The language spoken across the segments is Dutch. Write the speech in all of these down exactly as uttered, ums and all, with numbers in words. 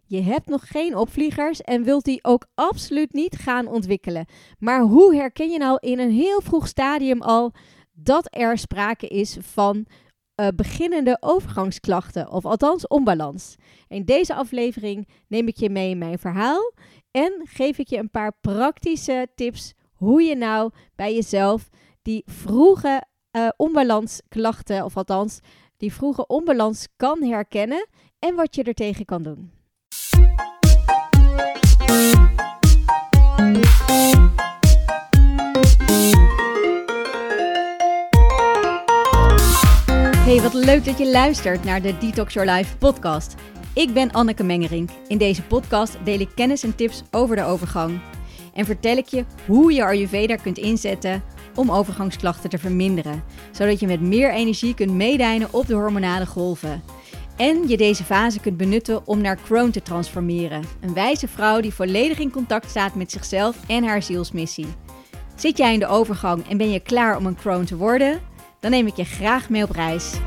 je hebt nog geen opvliegers en wilt die ook absoluut niet gaan ontwikkelen. Maar hoe herken je nou in een heel vroeg stadium al dat er sprake is van uh, beginnende overgangsklachten, of althans onbalans? In deze aflevering neem ik je mee in mijn verhaal en geef ik je een paar praktische tips hoe je nou bij jezelf die vroege uh, onbalansklachten, of althans die vroege onbalans kan herkennen en wat je er tegen kan doen. Hey, wat leuk dat je luistert naar de Detox Your Life podcast. Ik ben Anneke Mengerink. In deze podcast deel ik kennis en tips over de overgang. En vertel ik je hoe je Ayurveda kunt inzetten om overgangsklachten te verminderen. Zodat je met meer energie kunt meedijnen op de hormonale golven. En je deze fase kunt benutten om naar crone te transformeren. Een wijze vrouw die volledig in contact staat met zichzelf en haar zielsmissie. Zit jij in de overgang en ben je klaar om een crone te worden? Dan neem ik je graag mee op reis.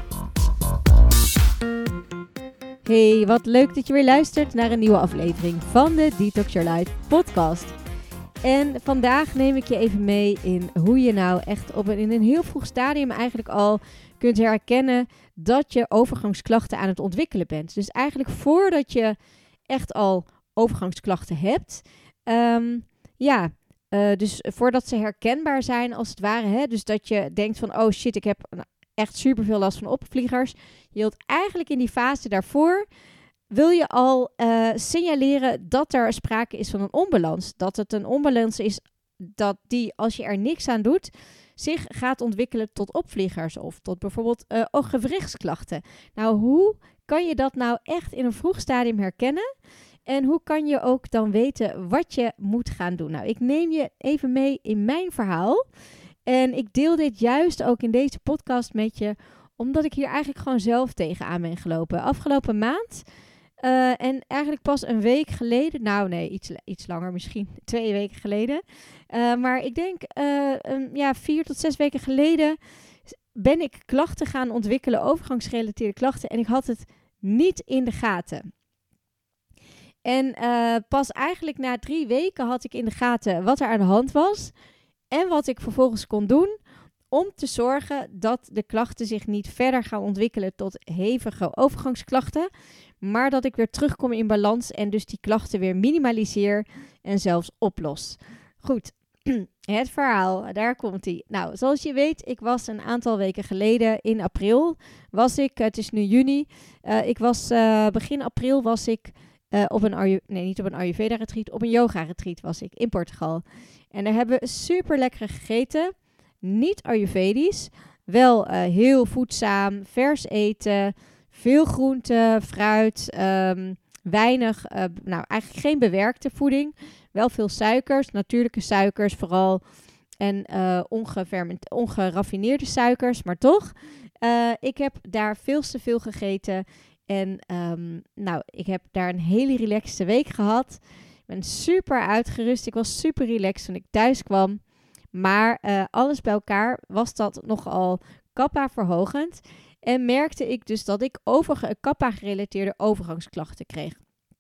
Hey, wat leuk dat je weer luistert naar een nieuwe aflevering van de Detox Your Life podcast. En vandaag neem ik je even mee in hoe je nou echt op een, in een heel vroeg stadium eigenlijk al kunt herkennen dat je overgangsklachten aan het ontwikkelen bent. Dus eigenlijk voordat je echt al overgangsklachten hebt, um, ja, uh, dus voordat ze herkenbaar zijn als het ware, hè, dus dat je denkt van, oh shit, ik heb echt superveel last van opvliegers. Je wilt eigenlijk in die fase daarvoor, wil je al uh, signaleren dat er sprake is van een onbalans. Dat het een onbalans is dat die, als je er niks aan doet, zich gaat ontwikkelen tot opvliegers of tot bijvoorbeeld uh, gewrichtsklachten. Nou, hoe kan je dat nou echt in een vroeg stadium herkennen? En hoe kan je ook dan weten wat je moet gaan doen? Nou, ik neem je even mee in mijn verhaal. En ik deel dit juist ook in deze podcast met je, omdat ik hier eigenlijk gewoon zelf tegenaan ben gelopen. Afgelopen maand, uh, en eigenlijk pas een week geleden, nou nee, iets, iets langer misschien, twee weken geleden. Uh, maar ik denk, uh, um, ja, vier tot zes weken geleden ben ik klachten gaan ontwikkelen, overgangsgerelateerde klachten. En ik had het niet in de gaten. En uh, pas eigenlijk na drie weken had ik in de gaten wat er aan de hand was. En wat ik vervolgens kon doen om te zorgen dat de klachten zich niet verder gaan ontwikkelen tot hevige overgangsklachten. Maar dat ik weer terugkom in balans en dus die klachten weer minimaliseer en zelfs oplos. Goed, het verhaal, daar komt ie. Nou, zoals je weet, ik was een aantal weken geleden in april, was ik, het is nu juni, uh, ik was uh, begin april was ik uh, op een, Ayu- nee niet op een Ayurveda retreat, op een yoga retreat was ik in Portugal. En daar hebben we super lekker gegeten. Niet Ayurvedisch. Wel uh, heel voedzaam, vers eten. Veel groente, fruit. Um, weinig, uh, nou eigenlijk geen bewerkte voeding. Wel veel suikers, natuurlijke suikers vooral. En uh, ongeferment- ongeraffineerde suikers, maar toch. Uh, ik heb daar veel te veel gegeten. En um, nou, ik heb daar een hele relaxte week gehad. Ik ben super uitgerust. Ik was super relaxed toen ik thuis kwam. Maar uh, alles bij elkaar was dat nogal kappa verhogend. En merkte ik dus dat ik overge- kappa gerelateerde overgangsklachten kreeg.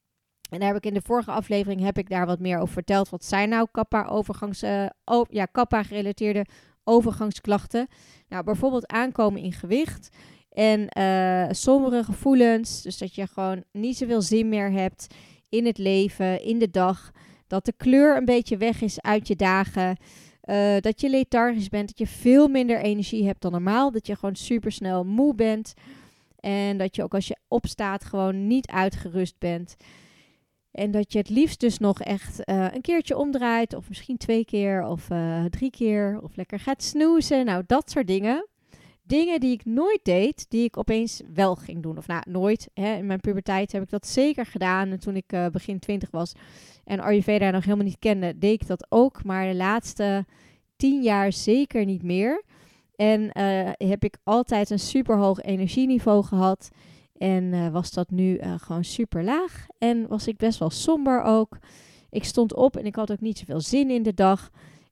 En daar heb ik in de vorige aflevering heb ik daar wat meer over verteld. Wat zijn nou kappa overgangs, uh, o- ja, kappa gerelateerde overgangsklachten? Nou, bijvoorbeeld aankomen in gewicht. En uh, sombere gevoelens. Dus dat je gewoon niet zoveel zin meer hebt in het leven, in de dag. Dat de kleur een beetje weg is uit je dagen. Uh, dat je lethargisch bent. Dat je veel minder energie hebt dan normaal. Dat je gewoon super snel moe bent. En dat je ook als je opstaat gewoon niet uitgerust bent. En dat je het liefst dus nog echt uh, een keertje omdraait. Of misschien twee keer of uh, drie keer. Of lekker gaat snoezen. Nou, dat soort dingen. Dingen die ik nooit deed, die ik opeens wel ging doen. Of nou, nooit. Hè. In mijn puberteit heb ik dat zeker gedaan. En toen ik uh, begin twintig was en Ayurveda nog helemaal niet kende, deed ik dat ook. Maar de laatste tien jaar zeker niet meer. En uh, heb ik altijd een super hoog energieniveau gehad. En uh, was dat nu uh, gewoon super laag. En was ik best wel somber ook. Ik stond op en ik had ook niet zoveel zin in de dag.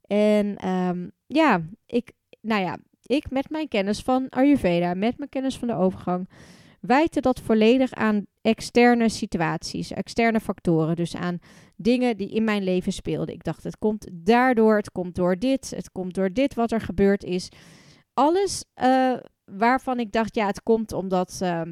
En um, ja, ik, nou ja, ik met mijn kennis van Ayurveda, met mijn kennis van de overgang, wijte dat volledig aan externe situaties, externe factoren. Dus aan dingen die in mijn leven speelden. Ik dacht, het komt daardoor, het komt door dit, het komt door dit wat er gebeurd is. Alles uh, waarvan ik dacht, ja, het komt omdat, uh,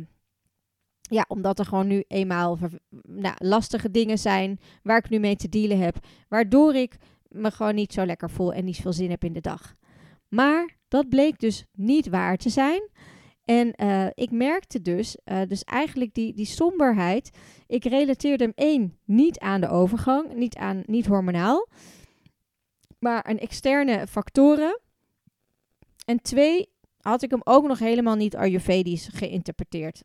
ja, omdat er gewoon nu eenmaal ver, nou, lastige dingen zijn waar ik nu mee te dealen heb. Waardoor ik me gewoon niet zo lekker voel en niet zoveel zin heb in de dag. Maar dat bleek dus niet waar te zijn. En uh, ik merkte dus, uh, dus eigenlijk die, die somberheid, ik relateerde hem één, niet aan de overgang, niet, aan, niet hormonaal, maar aan externe factoren. En twee, had ik hem ook nog helemaal niet Ayurvedisch geïnterpreteerd.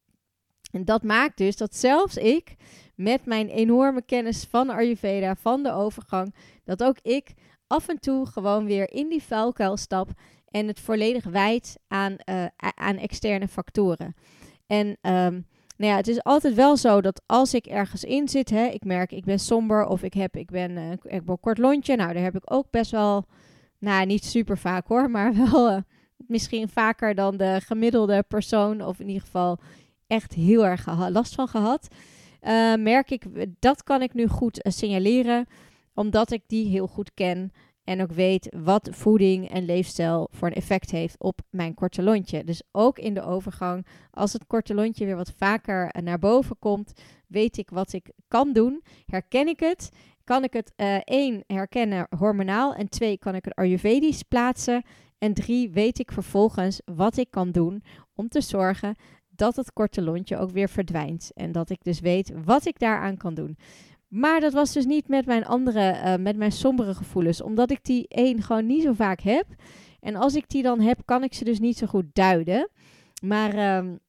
En dat maakt dus dat zelfs ik, met mijn enorme kennis van Ayurveda, van de overgang, dat ook ik af en toe gewoon weer in die vuilkuil stap en het volledig wijd aan, uh, aan externe factoren. En um, nou ja, het is altijd wel zo dat als ik ergens in zit, hè, ik merk ik ben somber of ik heb, ik ben, uh, ik heb een kort lontje. Nou, daar heb ik ook best wel, nou niet super vaak hoor, maar wel uh, misschien vaker dan de gemiddelde persoon, of in ieder geval echt heel erg geha- last van gehad. Uh, merk ik, dat kan ik nu goed uh, signaleren, omdat ik die heel goed ken. En ook weet wat voeding en leefstijl voor een effect heeft op mijn korte lontje. Dus ook in de overgang, als het korte lontje weer wat vaker naar boven komt, weet ik wat ik kan doen. Herken ik het? Kan ik het uh, één herkennen hormonaal en twee kan ik het Ayurvedisch plaatsen. En drie weet ik vervolgens wat ik kan doen om te zorgen dat het korte lontje ook weer verdwijnt. En dat ik dus weet wat ik daaraan kan doen. Maar dat was dus niet met mijn andere, uh, met mijn sombere gevoelens. Omdat ik die één gewoon niet zo vaak heb. En als ik die dan heb, kan ik ze dus niet zo goed duiden. Maar um,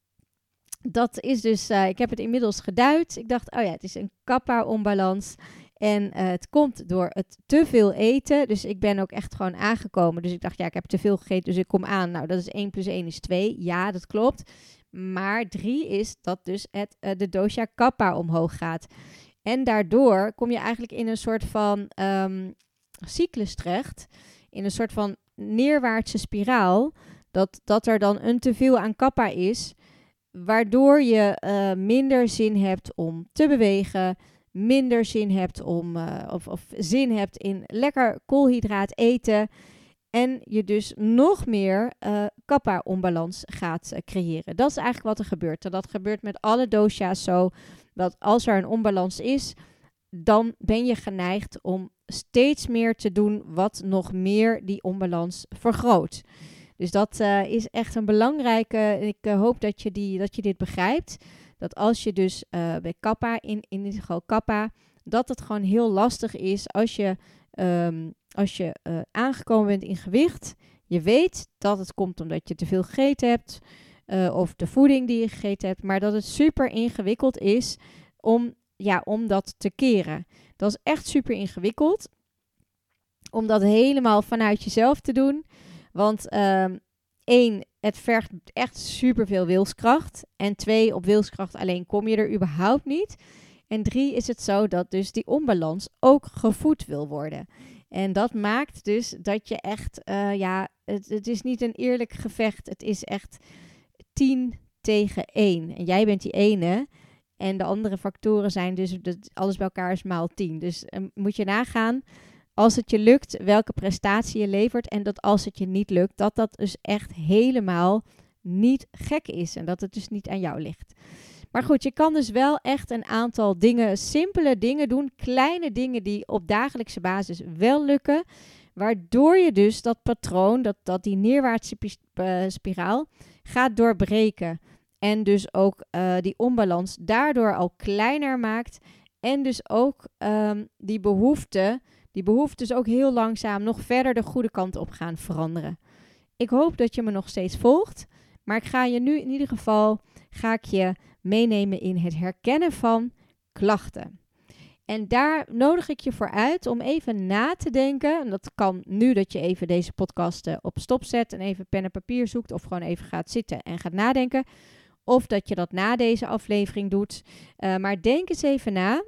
dat is dus, uh, ik heb het inmiddels geduid. Ik dacht, oh ja, het is een kappa-onbalans. En uh, het komt door het te veel eten. Dus ik ben ook echt gewoon aangekomen. Dus ik dacht, ja, ik heb te veel gegeten, dus ik kom aan. Nou, dat is één plus één is twee. Ja, dat klopt. Maar drie is dat dus het, uh, de dosha kappa omhoog gaat. En daardoor kom je eigenlijk in een soort van um, cyclus terecht. In een soort van neerwaartse spiraal. Dat, dat er dan een teveel aan kappa is. Waardoor je uh, minder zin hebt om te bewegen. Minder zin hebt om, uh, of, of zin hebt in lekker koolhydraat eten. En je dus nog meer uh, kappa-onbalans gaat uh, creëren. Dat is eigenlijk wat er gebeurt. En dat gebeurt met alle dosha's zo. Dat als er een onbalans is, dan ben je geneigd om steeds meer te doen wat nog meer die onbalans vergroot. Dus dat uh, is echt een belangrijke. Ik uh, hoop dat je, die, dat je dit begrijpt. Dat als je dus uh, bij kappa, in, in dit geval kappa, dat het gewoon heel lastig is als je, um, als je uh, aangekomen bent in gewicht. Je weet dat het komt omdat je te veel gegeten hebt. Uh, of de voeding die je gegeten hebt. Maar dat het super ingewikkeld is om, ja, om dat te keren. Dat is echt super ingewikkeld. Om dat helemaal vanuit jezelf te doen. Want um, één, het vergt echt superveel wilskracht. En twee, op wilskracht alleen kom je er überhaupt niet. En drie is het zo dat dus die onbalans ook gevoed wil worden. En dat maakt dus dat je echt, uh, ja, het, het is niet een eerlijk gevecht. Het is echt tien tegen één. En jij bent die ene. En de andere factoren zijn dus, dat alles bij elkaar is maal tien. Dus um, moet je nagaan, als het je lukt, welke prestatie je levert. En dat als het je niet lukt, dat dat dus echt helemaal niet gek is. En dat het dus niet aan jou ligt. Maar goed, je kan dus wel echt een aantal dingen, simpele dingen doen. Kleine dingen die op dagelijkse basis wel lukken. Waardoor je dus dat patroon, dat, dat die neerwaartse spiraal gaat doorbreken. En dus ook uh, die onbalans daardoor al kleiner maakt. En dus ook um, die behoefte, die behoeftes ook heel langzaam nog verder de goede kant op gaan veranderen. Ik hoop dat je me nog steeds volgt. Maar ik ga je nu in ieder geval, ga ik je meenemen in het herkennen van klachten. En daar nodig ik je voor uit om even na te denken. En dat kan nu dat je even deze podcast uh, op stop zet en even pen en papier zoekt. Of gewoon even gaat zitten en gaat nadenken. Of dat je dat na deze aflevering doet. Uh, maar denk eens even na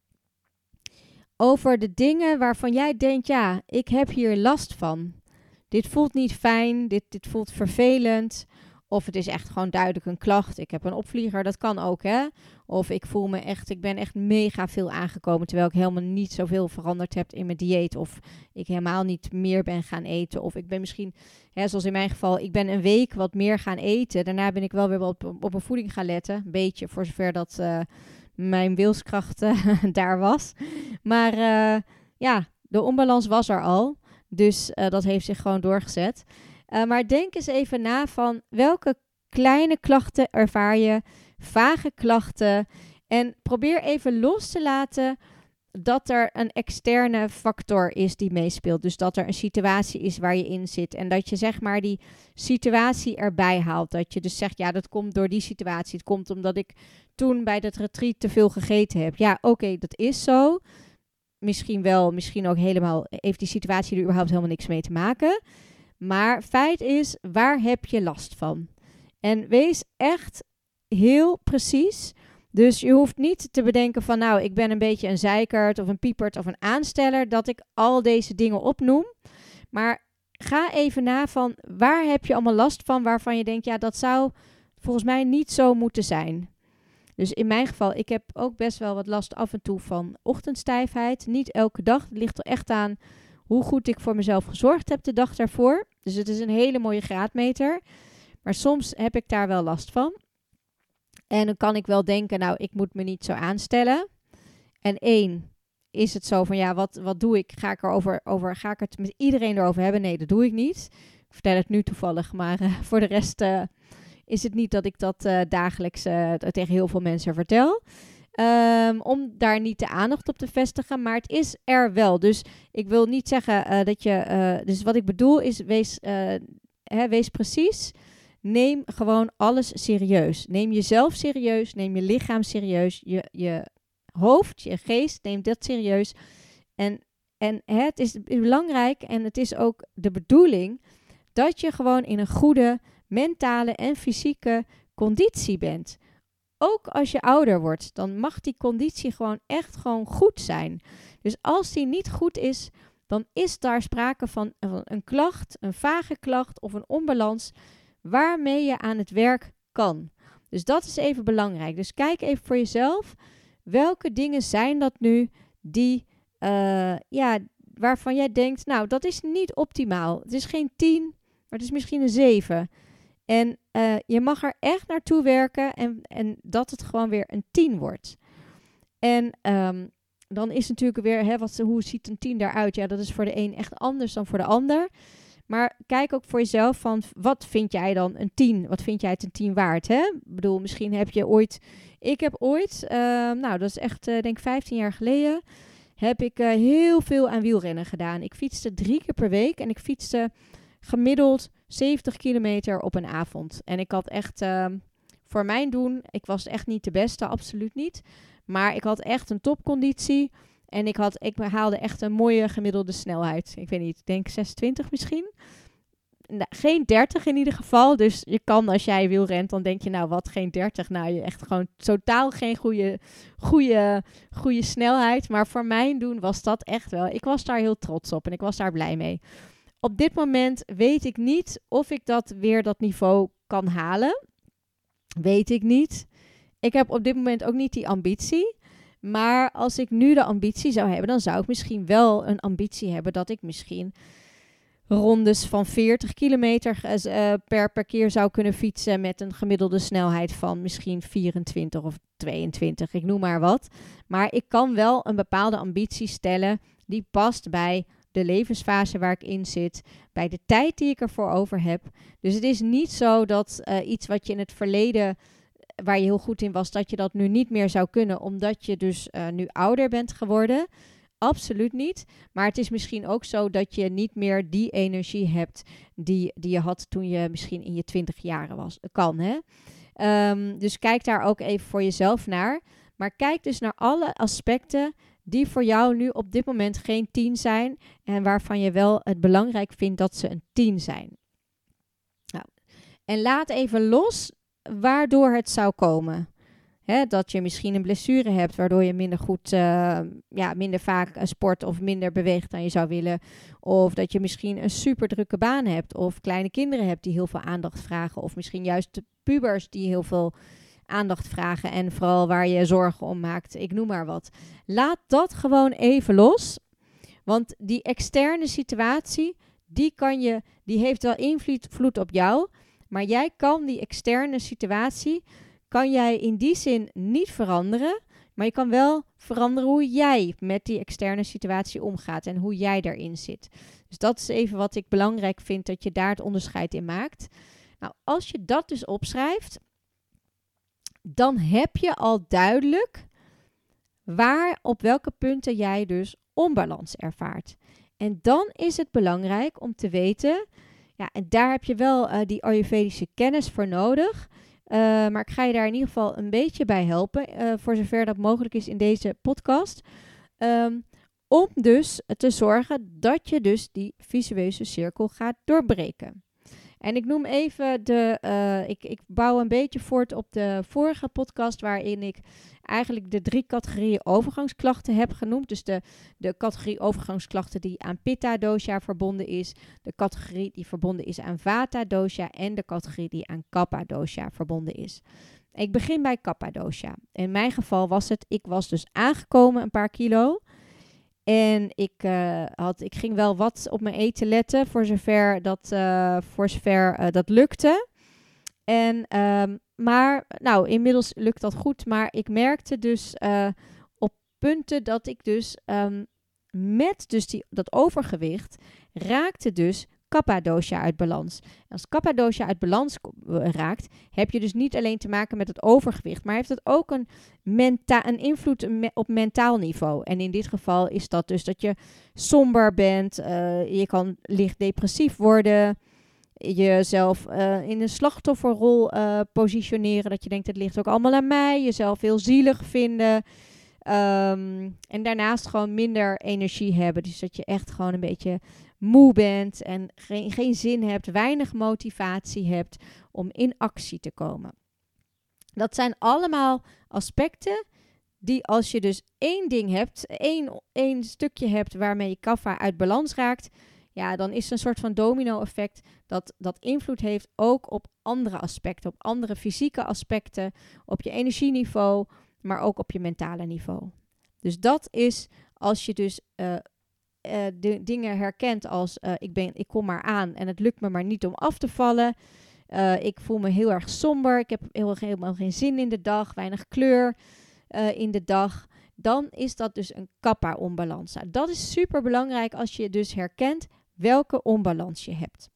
over de dingen waarvan jij denkt, ja, ik heb hier last van. Dit voelt niet fijn, dit, dit voelt vervelend. Of het is echt gewoon duidelijk een klacht. Ik heb een opvlieger, dat kan ook, hè. Of ik voel me echt, ik ben echt mega veel aangekomen, terwijl ik helemaal niet zoveel veranderd heb in mijn dieet. Of ik helemaal niet meer ben gaan eten. Of ik ben misschien, hè, zoals in mijn geval, ik ben een week wat meer gaan eten. Daarna ben ik wel weer wat op, op mijn voeding gaan letten. Een beetje, voor zover dat uh, mijn wilskracht uh, daar was. Maar uh, ja, de onbalans was er al. Dus uh, dat heeft zich gewoon doorgezet. Uh, maar denk eens even na van welke kleine klachten ervaar je, vage klachten. En probeer even los te laten dat er een externe factor is die meespeelt. Dus dat er een situatie is waar je in zit. En dat je zeg maar die situatie erbij haalt. Dat je dus zegt, ja, dat komt door die situatie. Het komt omdat ik toen bij dat retreat te veel gegeten heb. Ja, oké, okay, dat is zo. Misschien wel, misschien ook helemaal, heeft die situatie er überhaupt helemaal niks mee te maken. Maar feit is, waar heb je last van? En wees echt heel precies. Dus je hoeft niet te bedenken van, nou, ik ben een beetje een zeikert of een piepert of een aansteller, dat ik al deze dingen opnoem. Maar ga even na van, waar heb je allemaal last van, waarvan je denkt, ja, dat zou volgens mij niet zo moeten zijn. Dus in mijn geval, ik heb ook best wel wat last af en toe van ochtendstijfheid. Niet elke dag, het ligt er echt aan hoe goed ik voor mezelf gezorgd heb de dag daarvoor. Dus het is een hele mooie graadmeter. Maar soms heb ik daar wel last van. En dan kan ik wel denken, nou, ik moet me niet zo aanstellen. En één, is het zo van, ja, wat, wat doe ik? Ga ik, erover, over, ga ik het met iedereen erover hebben? Nee, dat doe ik niet. Ik vertel het nu toevallig, maar uh, voor de rest uh, is het niet dat ik dat uh, dagelijks uh, tegen heel veel mensen vertel. Um, om daar niet de aandacht op te vestigen, maar het is er wel. Dus ik wil niet zeggen uh, dat je... Uh, dus wat ik bedoel is, wees, uh, hè, wees precies. Neem gewoon alles serieus. Neem jezelf serieus, neem je lichaam serieus, je, je hoofd, je geest, neem dat serieus. En, en hè, het is belangrijk en het is ook de bedoeling dat je gewoon in een goede mentale en fysieke conditie bent. Ook als je ouder wordt, dan mag die conditie gewoon echt gewoon goed zijn. Dus als die niet goed is, dan is daar sprake van een klacht, een vage klacht of een onbalans waarmee je aan het werk kan. Dus dat is even belangrijk. Dus kijk even voor jezelf, welke dingen zijn dat nu die, uh, ja, waarvan jij denkt, nou, dat is niet optimaal. Het is geen tien, maar het is misschien een zeven. En uh, je mag er echt naartoe werken en, en dat het gewoon weer een tien wordt. En um, dan is natuurlijk weer, hè, wat, hoe ziet een tien daaruit? Ja, dat is voor de een echt anders dan voor de ander. Maar kijk ook voor jezelf van, wat vind jij dan een tien? Wat vind jij het een tien waard? Hè? Ik bedoel, misschien heb je ooit... Ik heb ooit, uh, nou dat is echt uh, denk ik vijftien jaar geleden, heb ik uh, heel veel aan wielrennen gedaan. Ik fietste drie keer per week en ik fietste gemiddeld zeventig kilometer op een avond. En ik had echt, uh, voor mijn doen, ik was echt niet de beste, absoluut niet. Maar ik had echt een topconditie. En ik, had, ik haalde echt een mooie gemiddelde snelheid. Ik weet niet, ik denk zesentwintig misschien. Nou, geen dertig in ieder geval. Dus je kan, als jij wielrent, dan denk je, nou wat, geen dertig. Nou, je echt gewoon totaal geen goede, goede, goede snelheid. Maar voor mijn doen was dat echt wel. Ik was daar heel trots op en ik was daar blij mee. Op dit moment weet ik niet of ik dat weer dat niveau kan halen. Weet ik niet. Ik heb op dit moment ook niet die ambitie. Maar als ik nu de ambitie zou hebben, dan zou ik misschien wel een ambitie hebben dat ik misschien rondes van veertig kilometer uh, per, per keer zou kunnen fietsen met een gemiddelde snelheid van misschien vierentwintig of tweeëntwintig, ik noem maar wat. Maar ik kan wel een bepaalde ambitie stellen die past bij de levensfase waar ik in zit, bij de tijd die ik ervoor over heb. Dus het is niet zo dat uh, iets wat je in het verleden, waar je heel goed in was, dat je dat nu niet meer zou kunnen, omdat je dus uh, nu ouder bent geworden. Absoluut niet. Maar het is misschien ook zo dat je niet meer die energie hebt die, die je had toen je misschien in je twintig jaren was. Kan, hè? Um, dus kijk daar ook even voor jezelf naar. Maar kijk dus naar alle aspecten die voor jou nu op dit moment geen tien zijn en waarvan je wel het belangrijk vindt dat ze een tien zijn. Nou, en laat even los waardoor het zou komen. Hè, dat je misschien een blessure hebt waardoor je minder goed, uh, ja, minder vaak uh, sport of minder beweegt dan je zou willen. Of dat je misschien een super drukke baan hebt. Of kleine kinderen hebt die heel veel aandacht vragen. Of misschien juist de pubers die heel veel aandacht vragen. En vooral waar je zorgen om maakt. Ik noem maar wat. Laat dat gewoon even los. Want die externe situatie, die, kan je, die heeft wel invloed op jou. Maar jij kan die externe situatie, kan jij in die zin niet veranderen. Maar je kan wel veranderen hoe jij met die externe situatie omgaat. En hoe jij daarin zit. Dus dat is even wat ik belangrijk vind, dat je daar het onderscheid in maakt. Nou, als je dat dus opschrijft, dan heb je al duidelijk waar, op welke punten jij dus onbalans ervaart. En dan is het belangrijk om te weten, ja, en daar heb je wel uh, die Ayurvedische kennis voor nodig. Uh, maar ik ga je daar in ieder geval een beetje bij helpen, uh, voor zover dat mogelijk is in deze podcast. Um, om dus te zorgen dat je dus die visueuze cirkel gaat doorbreken. En ik noem even de, uh, ik, ik bouw een beetje voort op de vorige podcast waarin ik eigenlijk de drie categorieën overgangsklachten heb genoemd. Dus de, de categorie overgangsklachten die aan Pitta dosha verbonden is, de categorie die verbonden is aan Vata dosha en de categorie die aan Kapha dosha verbonden is. Ik begin bij Kapha dosha. In mijn geval was het, ik was dus aangekomen een paar kilo. En ik, uh, had, ik ging wel wat op mijn eten letten, voor zover dat, uh, voor zover, uh, dat lukte. En, um, maar, nou, inmiddels lukt dat goed. Maar ik merkte dus uh, op punten dat ik dus um, met dus die, dat overgewicht raakte dus Kapha dosha uit balans. En als Kapha dosha uit balans raakt, heb je dus niet alleen te maken met het overgewicht, maar heeft het ook een, menta- een invloed op mentaal niveau. En in dit geval is dat dus dat je somber bent, uh, je kan licht depressief worden, jezelf uh, in een slachtofferrol uh, positioneren, dat je denkt het ligt ook allemaal aan mij, jezelf heel zielig vinden. Um, en daarnaast gewoon minder energie hebben. Dus dat je echt gewoon een beetje moe bent en geen, geen zin hebt, weinig motivatie hebt om in actie te komen. Dat zijn allemaal aspecten die, als je dus één ding hebt, één, één stukje hebt waarmee je kapha uit balans raakt, ja, dan is het een soort van domino-effect dat, dat invloed heeft ook op andere aspecten, op andere fysieke aspecten, op je energieniveau, maar ook op je mentale niveau. Dus dat is als je dus uh, uh, de dingen herkent als uh, ik, ben, ik kom maar aan en het lukt me maar niet om af te vallen. Uh, ik voel me heel erg somber, ik heb heel, helemaal geen zin in de dag, weinig kleur uh, in de dag. Dan is dat dus een kapha-onbalans. Nou, dat is super belangrijk als je dus herkent welke onbalans je hebt.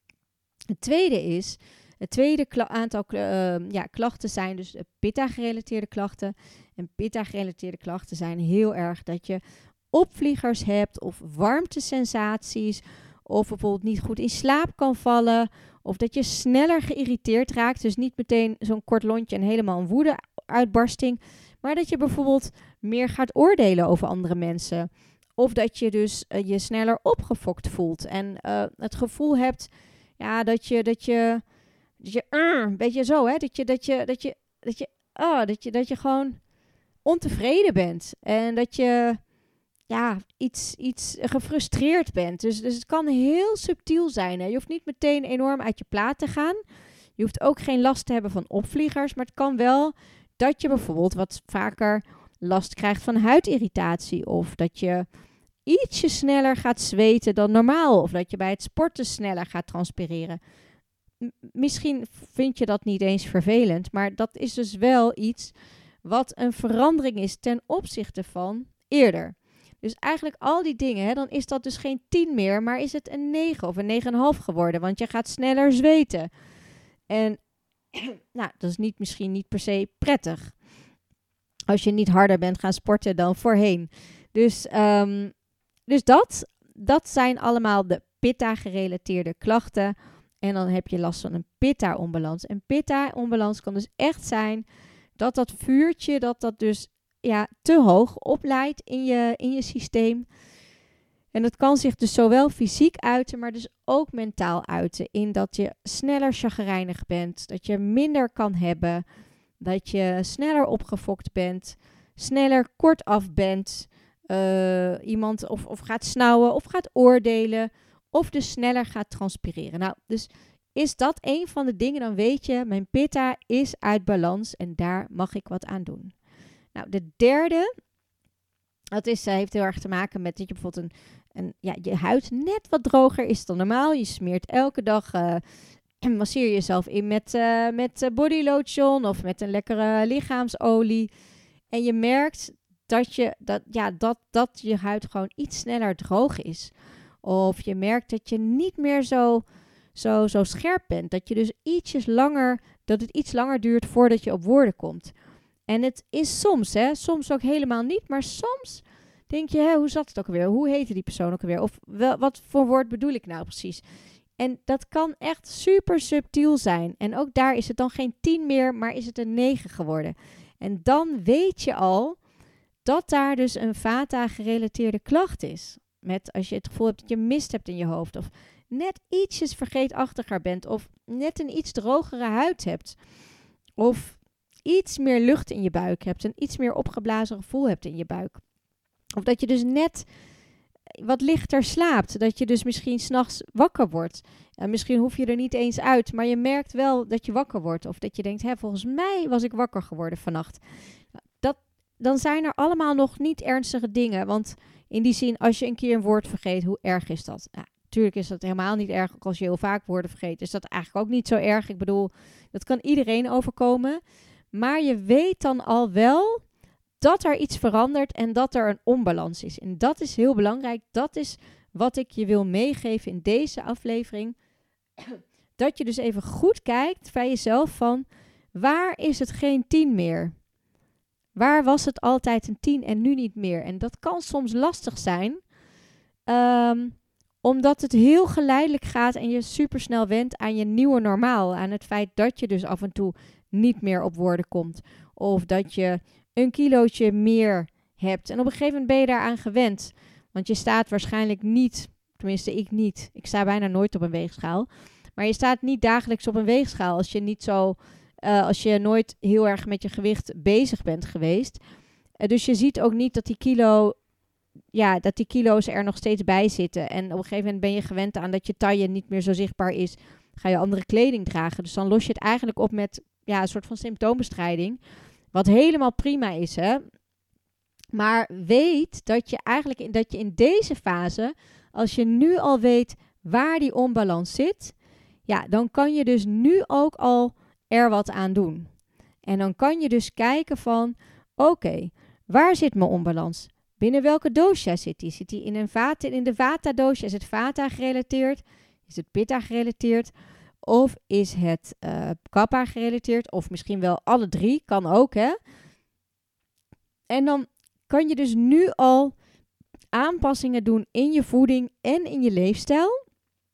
Het tweede is, het tweede kla- aantal kla- uh, ja, klachten zijn dus pitta-gerelateerde klachten. En pitta-gerelateerde klachten zijn heel erg dat je opvliegers hebt of warmtesensaties, of bijvoorbeeld niet goed in slaap kan vallen, of dat je sneller geïrriteerd raakt. Dus niet meteen zo'n kort lontje en helemaal een woede-uitbarsting, maar dat je bijvoorbeeld meer gaat oordelen over andere mensen. Of dat je dus uh, je sneller opgefokt voelt en uh, het gevoel hebt, ja, dat je, dat je, dat je, uh, weet je zo, hè, dat je, dat je, dat je, dat je, oh, dat je, dat je gewoon ontevreden bent en dat je, ja, iets, iets gefrustreerd bent. Dus, dus het kan heel subtiel zijn. Hè? Je hoeft niet meteen enorm uit je plaat te gaan. Je hoeft ook geen last te hebben van opvliegers, maar het kan wel dat je bijvoorbeeld wat vaker last krijgt van huidirritatie, of dat je ietsje sneller gaat zweten dan normaal, of dat je bij het sporten sneller gaat transpireren. M- misschien vind je dat niet eens vervelend, maar dat is dus wel iets wat een verandering is ten opzichte van eerder. Dus eigenlijk al die dingen, hè, dan is dat dus geen tien meer, maar is het een negen of een negen komma vijf geworden, want je gaat sneller zweten. En nou, dat is niet, misschien niet per se prettig, als je niet harder bent gaan sporten dan voorheen. Dus, um, dus dat, dat zijn allemaal de pitta-gerelateerde klachten. En dan heb je last van een pitta-onbalans. En pitta-onbalans kan dus echt zijn dat dat vuurtje, dat dat dus ja, te hoog opleidt in je, in je systeem. En dat kan zich dus zowel fysiek uiten, maar dus ook mentaal uiten. In dat je sneller chagrijnig bent, dat je minder kan hebben, dat je sneller opgefokt bent, sneller kortaf bent, uh, iemand of, of gaat snauwen of gaat oordelen, of dus sneller gaat transpireren. Nou, dus is dat een van de dingen, dan weet je, mijn pitta is uit balans en daar mag ik wat aan doen. Nou, de derde, dat is, uh, heeft heel erg te maken met dat je bijvoorbeeld een, een, ja, je huid net wat droger is dan normaal. Je smeert elke dag, uh, masseer je jezelf in met, uh, met body lotion of met een lekkere lichaamsolie. En je merkt dat je, dat, ja, dat, dat je huid gewoon iets sneller droog is. Of je merkt dat je niet meer zo, zo, zo scherp bent. Dat je dus ietsjes langer, dat het iets langer duurt voordat je op woorden komt. En het is soms, hè, soms ook helemaal niet, maar soms denk je, hè, hoe zat het ook alweer? Hoe heette die persoon ook alweer? Of wel, wat voor woord bedoel ik nou precies? En dat kan echt super subtiel zijn. En ook daar is het dan geen tien meer, maar is het een negen geworden. En dan weet je al dat daar dus een vata-gerelateerde klacht is. Met als je het gevoel hebt dat je mist hebt in je hoofd. Of net ietsjes vergeetachtiger bent. Of net een iets drogere huid hebt. Of iets meer lucht in je buik hebt. Een iets meer opgeblazen gevoel hebt in je buik. Of dat je dus net wat lichter slaapt. Dat je dus misschien 's nachts wakker wordt. En misschien hoef je er niet eens uit. Maar je merkt wel dat je wakker wordt. Of dat je denkt, hé, volgens mij was ik wakker geworden vannacht. Dat, dan zijn er allemaal nog niet ernstige dingen. Want in die zin, als je een keer een woord vergeet, hoe erg is dat? Nou, natuurlijk is dat helemaal niet erg. Ook als je heel vaak woorden vergeet, is dat eigenlijk ook niet zo erg. Ik bedoel, dat kan iedereen overkomen. Maar je weet dan al wel dat er iets verandert en dat er een onbalans is. En dat is heel belangrijk. Dat is wat ik je wil meegeven in deze aflevering. Dat je dus even goed kijkt bij jezelf van, waar is het geen tien meer? Waar was het altijd een tien en nu niet meer? En dat kan soms lastig zijn. Um, omdat het heel geleidelijk gaat en je supersnel went aan je nieuwe normaal. Aan het feit dat je dus af en toe niet meer op woorden komt. Of dat je een kilootje meer hebt. En op een gegeven moment ben je daaraan gewend. Want je staat waarschijnlijk niet, tenminste ik niet. Ik sta bijna nooit op een weegschaal. Maar je staat niet dagelijks op een weegschaal als je niet zo... Uh, als je nooit heel erg met je gewicht bezig bent geweest. Uh, dus je ziet ook niet dat die kilo, ja, dat die kilo's er nog steeds bij zitten. En op een gegeven moment ben je gewend aan dat je taille niet meer zo zichtbaar is. Ga je andere kleding dragen. Dus dan los je het eigenlijk op met, ja, een soort van symptoombestrijding. Wat helemaal prima is, hè. Maar weet dat je eigenlijk in, dat je in deze fase, als je nu al weet waar die onbalans zit, ja, dan kan je dus nu ook al er wat aan doen. En dan kan je dus kijken van, oké, okay, waar zit mijn onbalans? Binnen welke dosha zit die? Zit die in een vata, in de vata dosha? Is het vata gerelateerd? Is het pitta gerelateerd? Of is het uh, kapha gerelateerd? Of misschien wel alle drie, kan ook, hè? En dan kan je dus nu al aanpassingen doen in je voeding en in je leefstijl.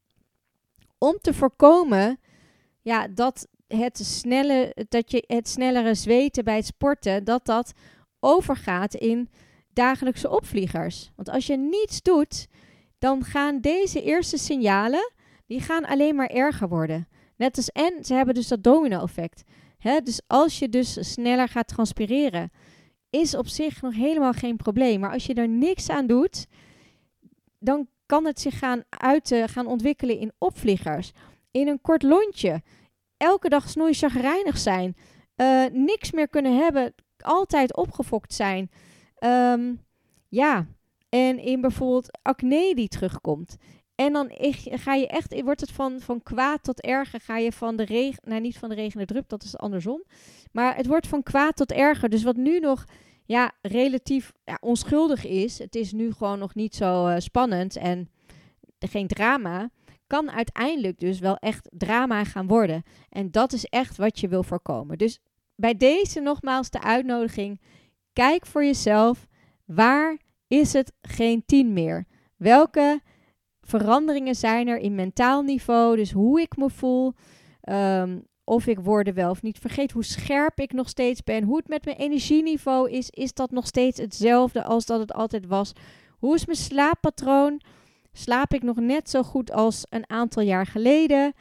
Om te voorkomen, ja, dat het snelle, dat je het snellere zweten bij het sporten, dat dat overgaat in dagelijkse opvliegers. Want als je niets doet, dan gaan deze eerste signalen, die gaan alleen maar erger worden. Net als, en ze hebben dus dat domino-effect. Hè? Dus als je dus sneller gaat transpireren, is op zich nog helemaal geen probleem. Maar als je er niks aan doet, dan kan het zich gaan uiten, gaan ontwikkelen in opvliegers. In een kort lontje. Elke dag snoeichagrijnig zijn. Uh, niks meer kunnen hebben. Altijd opgefokt zijn. Um, ja. En in bijvoorbeeld acne die terugkomt. En dan ga je echt, wordt het van, van kwaad tot erger. Ga je van de regen, nou niet van de regen naar drup, dat is andersom. Maar het wordt van kwaad tot erger. Dus wat nu nog ja, relatief ja, onschuldig is. Het is nu gewoon nog niet zo uh, spannend en geen drama. Kan uiteindelijk dus wel echt drama gaan worden. En dat is echt wat je wil voorkomen. Dus bij deze nogmaals de uitnodiging. Kijk voor jezelf. Waar is het geen tien meer? Welke veranderingen zijn er in mentaal niveau? Dus hoe ik me voel. Um, of ik woorden wel of niet vergeet. Hoe scherp ik nog steeds ben. Hoe het met mijn energieniveau is. Is dat nog steeds hetzelfde als dat het altijd was? Hoe is mijn slaappatroon? Slaap ik nog net zo goed als een aantal jaar geleden?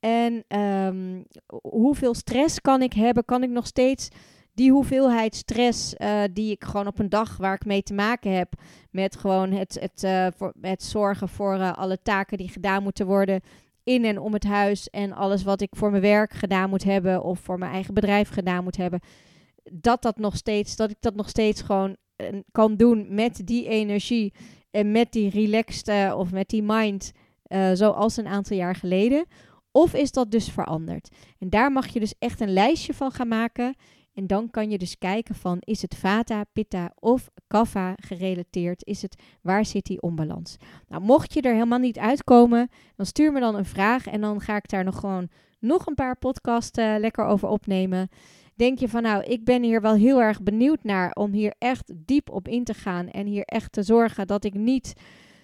En um, hoeveel stress kan ik hebben? Kan ik nog steeds die hoeveelheid stress uh, die ik gewoon op een dag waar ik mee te maken heb, met gewoon het, het, uh, voor, het zorgen voor uh, alle taken die gedaan moeten worden in en om het huis en alles wat ik voor mijn werk gedaan moet hebben of voor mijn eigen bedrijf gedaan moet hebben, dat, dat, nog steeds, dat ik dat nog steeds gewoon uh, kan doen met die energie en met die relaxed uh, of met die mind uh, zoals een aantal jaar geleden. Of is dat dus veranderd? En daar mag je dus echt een lijstje van gaan maken. En dan kan je dus kijken van, is het Vata, Pitta of Kapha gerelateerd? Is het, waar zit die onbalans? Nou, mocht je er helemaal niet uitkomen, dan stuur me dan een vraag. En dan ga ik daar nog gewoon nog een paar podcasts uh, lekker over opnemen. Denk je van, nou, ik ben hier wel heel erg benieuwd naar om hier echt diep op in te gaan. En hier echt te zorgen dat ik niet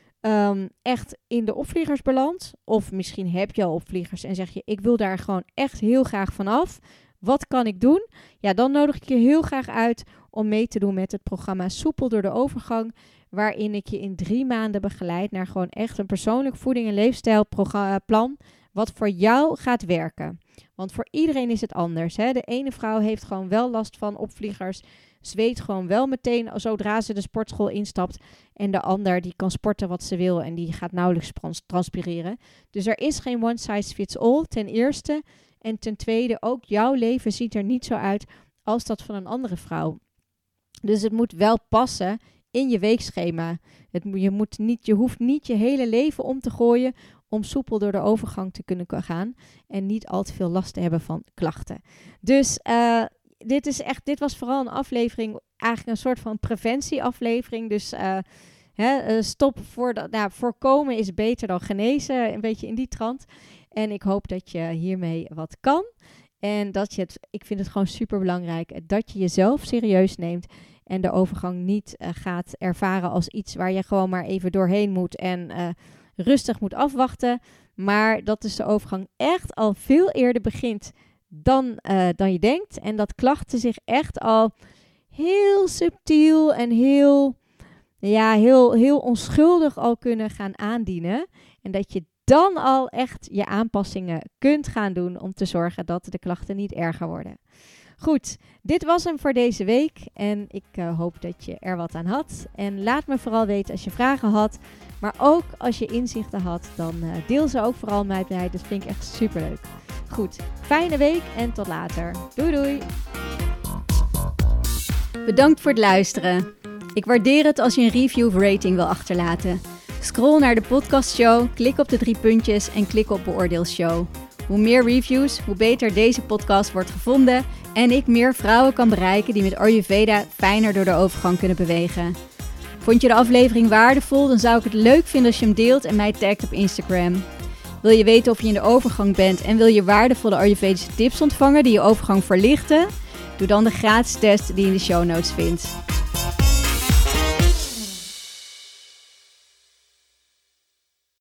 um, echt in de opvliegers beland. Of misschien heb je al opvliegers en zeg je, ik wil daar gewoon echt heel graag vanaf. Wat kan ik doen? Ja, dan nodig ik je heel graag uit om mee te doen met het programma Soepel door de Overgang, waarin ik je in drie maanden begeleid naar gewoon echt een persoonlijk voeding- en leefstijlplan wat voor jou gaat werken. Want voor iedereen is het anders. Hè? De ene vrouw heeft gewoon wel last van opvliegers, zweet gewoon wel meteen zodra ze de sportschool instapt. En de ander die kan sporten wat ze wil en die gaat nauwelijks transpireren. Dus er is geen one size fits all, ten eerste. En ten tweede, ook jouw leven ziet er niet zo uit als dat van een andere vrouw. Dus het moet wel passen in je weekschema. Het, je, moet niet, je hoeft niet je hele leven om te gooien om soepel door de overgang te kunnen gaan. En niet al te veel last te hebben van klachten. Dus uh, dit, is echt, dit was vooral een aflevering, eigenlijk een soort van preventieaflevering. Dus uh, hè, uh, stop voor de, nou, voorkomen is beter dan genezen. Een beetje in die trant. En ik hoop dat je hiermee wat kan. En dat je het, ik vind het gewoon super belangrijk, dat je jezelf serieus neemt. En de overgang niet uh, gaat ervaren als iets waar je gewoon maar even doorheen moet. En uh, rustig moet afwachten. Maar dat dus de overgang echt al veel eerder begint dan, uh, dan je denkt. En dat klachten zich echt al heel subtiel en heel, ja, heel, heel onschuldig al kunnen gaan aandienen. En dat je dan al echt je aanpassingen kunt gaan doen om te zorgen dat de klachten niet erger worden. Goed, dit was hem voor deze week en ik uh, hoop dat je er wat aan had. En laat me vooral weten als je vragen had, maar ook als je inzichten had, dan uh, deel ze ook vooral met mij. Dat vind ik echt superleuk. Goed, fijne week en tot later. Doei doei! Bedankt voor het luisteren. Ik waardeer het als je een review of rating wil achterlaten. Scroll naar de podcastshow, klik op de drie puntjes en klik op beoordeelshow. Hoe meer reviews, hoe beter deze podcast wordt gevonden en ik meer vrouwen kan bereiken die met Ayurveda fijner door de overgang kunnen bewegen. Vond je de aflevering waardevol, dan zou ik het leuk vinden als je hem deelt en mij tagt op Instagram. Wil je weten of je in de overgang bent en wil je waardevolle Ayurvedische tips ontvangen die je overgang verlichten? Doe dan de gratis test die je in de show notes vindt.